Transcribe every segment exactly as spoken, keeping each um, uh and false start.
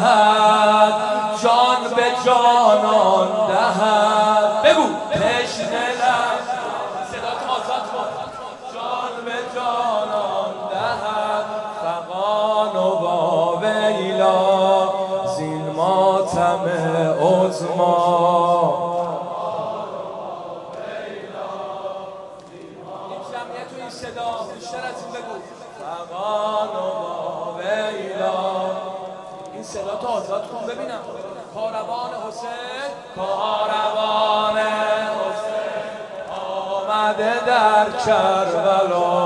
دهد، جان به جانان دهد. بگو تشنه لب صدات آزاد کن. جان به جانان دهد، فغان و با ویلا زین ماتم عظما. صدا بیشتر از این بگو. فغان و با ویلا. این صدا تو آزاد کن ببینم. کاروان حسین، کاروان حسین آمده در کربلا.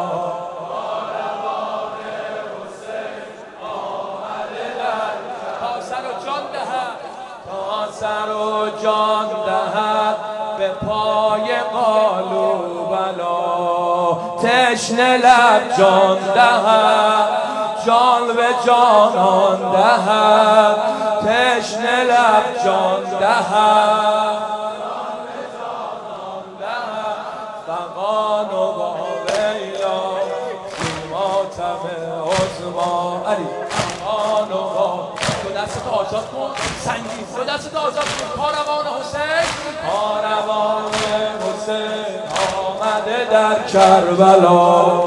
کاروان حسین آمده در کربلا. تا سر و جان دهد، تا سر و جان دهد به پای قالوبلا. تشنه لب جان دهد، جان به جانان دهد. تشنه لب جان دهد، جان به جانان دهد. فغان و با ویلا زین ماتم عظما. علی فغان و با. دو دستت آزاد کن سنگین. دو دستت آزاد کن. کاروان حسین، کاروان حسین آمده در کربلا.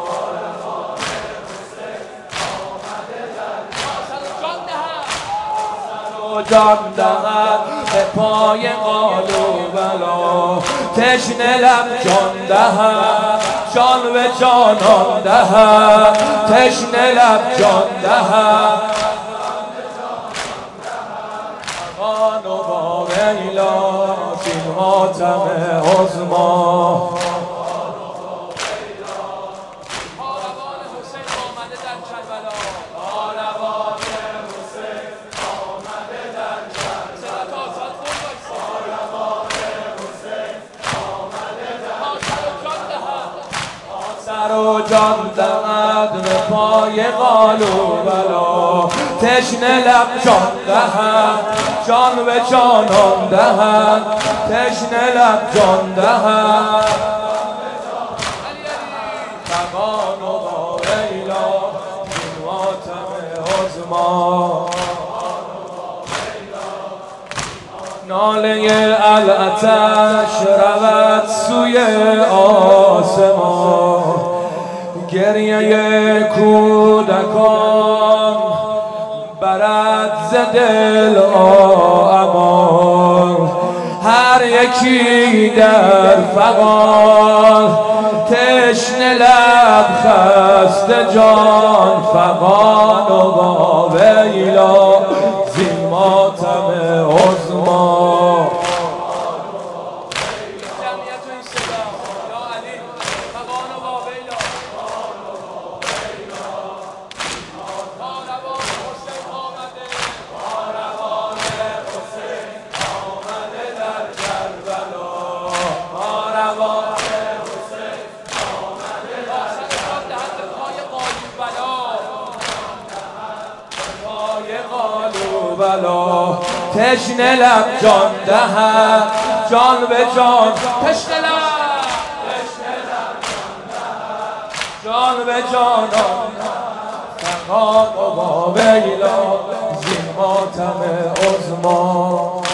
جان دهد به پای قالوبلا. تشنه لب جان دهد، جان به جانان دهد. تشنه لب جان دهد، فغان و با ویلا زین ماتم عظما. سر و جان دهد به پای قالوبلا. تشنه لب جان دهد، جان به جانان دهد. تشنه لب جان دهد، فغان و با ویلا زین ماتم عظما. ناله العطش رود سوی آسمان. گریه کودکان برد ز دل امان. هر یکی در فغان، تشنه لب خسته جان. فغان و با ویلا زین ماتم عظما. تشنه لب جان دهد، جان به جان. تشنه لب، تشنه لب جان دهد، جان به جانان. فغان و با ویلا زین ماتم عظما.